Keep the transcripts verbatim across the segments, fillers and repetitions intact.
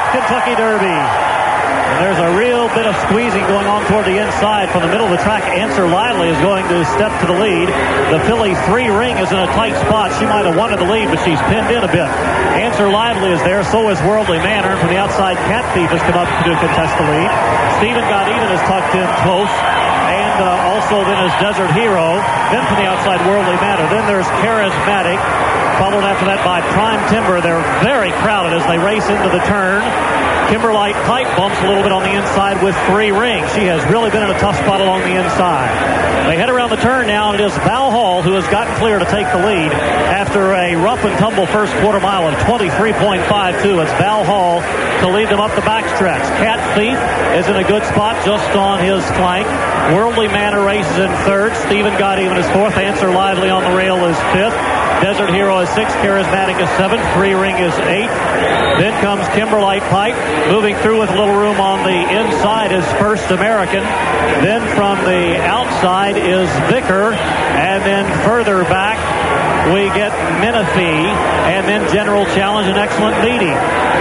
Kentucky Derby. And there's a real bit of squeezing going on toward the inside. From the middle of the track, Answer Lively is going to step to the lead. The filly Three Ring is in a tight spot. She might have wanted the lead, but she's pinned in a bit. Answer Lively is there. So is Worldly Manor. And from the outside, Cat Thief has come up to contest the lead. Stephen Got Even is tucked in close. And uh, also then is Desert Hero. Then from the outside, Worldly Manor. Then there's Charismatic. Followed after that by Prime Timber. They're very crowded as they race into the turn. Kimberlite Pipe bumps a little bit on the inside with Three Ring. She has really been in a tough spot along the inside. They head around the turn now, and it is Val Hall who has gotten clear to take the lead after a rough and tumble first quarter mile of twenty-three point five two. It's Val Hall to lead them up the backstretch. Cat Thief is in a good spot just on his flank. Worldly Manor races in third. Stephen Got Even is fourth. Answer Lively on the rail is fifth. Desert Hero is sixth. Charismatic is seventh. Three Ring is eighth. Then comes Kimberlite Pipe. Moving through with a little room on the inside is First American. Then from the outside is Vicar. And then further back we get Menifee. And then General Challenge and Excellent Meeting.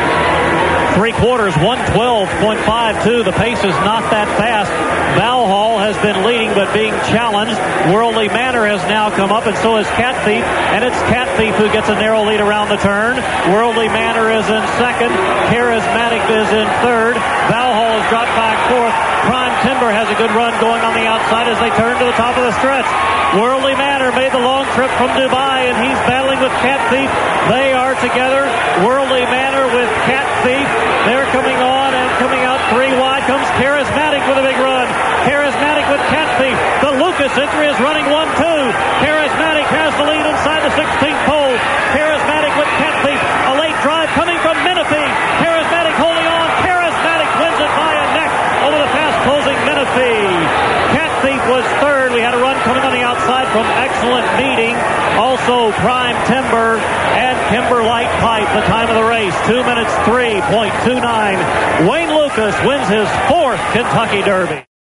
Three quarters, one twelve point five two. The pace is not that fast. Val Hall has been leading but being challenged. Worldly Manor has now come up, and so is Cat Thief. And it's Cat Thief who gets a narrow lead around the turn. Worldly Manor is in second. Charismatic is in third. Val Hall has dropped back fourth. Prime Timber has a good run going on the outside as they turn to the top of the stretch. Worldly Manor made the long trip from Dubai, and he's battling with Cat Thief. They are together. Worldly Manor with Cat Thief. They're coming on and coming out three wide. Comes Charismatic with a big run. Charismatic with Cat Thief. The Lucas entry is running one two. Charismatic has the lead inside the sixteenth pole. Charismatic with Cat Thief. A late drive coming from Menifee. Charismatic holding on. Charismatic wins it by a neck over the fast-closing Menifee. Cat Thief was third. We had a run coming on the outside from Excellent Meeting. Also Prime Timber and Kimberlite Pipe. The time of the race, two minutes three point two nine. Wayne Lucas wins his fourth Kentucky Derby.